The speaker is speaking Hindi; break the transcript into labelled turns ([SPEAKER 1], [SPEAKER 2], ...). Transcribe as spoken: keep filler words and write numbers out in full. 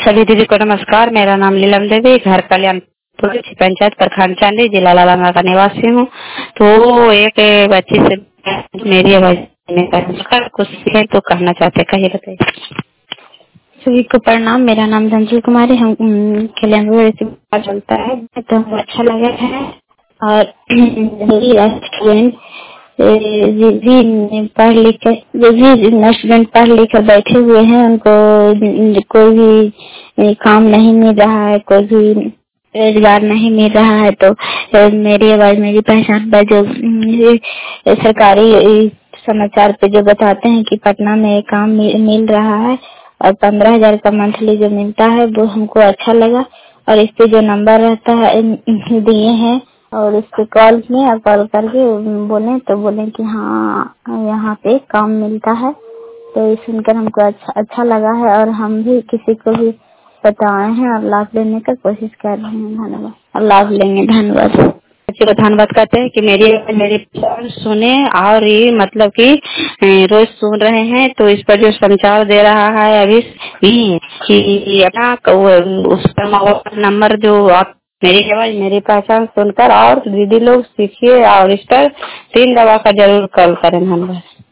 [SPEAKER 1] सभी दीदी को नमस्कार। मेरा नाम नीलम देवी, घर कल्याणपुर पंचायत प्रखंड चांदी, जिला लालांगा का निवासी हूँ। तो एक बच्ची से मेरी आवाज में कुछ है तो कहना चाहते, कहिए बताइए।
[SPEAKER 2] सभी को प्रणाम। मेरा नाम धंजल कुमारी, हम कल्याणपुर से चलता है तो हमको अच्छा लगा है। और मेरी स्टूडेंट भी पढ़ लिख कर जो भी स्टूडेंट पढ़ लिख कर बैठे हुए हैं, उनको कोई भी काम नहीं मिल रहा है, कोई भी रोजगार नहीं मिल रहा है। तो मेरी आवाज मेरी पहचान पर जो सरकारी समाचार पे जो बताते हैं कि पटना में काम मिल रहा है और पंद्रह हजार का मंथली जो मिलता है, वो हमको अच्छा लगा। और इस पे जो नंबर रहता है दिए हैं और उस पे कॉल किए और कॉल करके बोले तो बोले कि हाँ यहाँ पे काम मिलता है। तो ये सुनकर हमको अच्छा अच्छा लगा है और हम भी किसी को भी बताए हैं और लाभ लेने का कोशिश कर रहे हैं। धन्यवाद। और लाभ लेंगे। धन्यवाद।
[SPEAKER 1] बच्चे को धन्यवाद कहते हैं कि मेरी मेरी सुने और ये मतलब कि रोज सुन रहे हैं। तो इस पर जो संचार दे रहा है अभी कि अपना उस पर नंबर जो आप मेरी आवाज मेरी पहचान सुनकर और दीदी लोग सीखिए और इस पर तीन दवा का जरूर कॉल करें। धन्यवाद।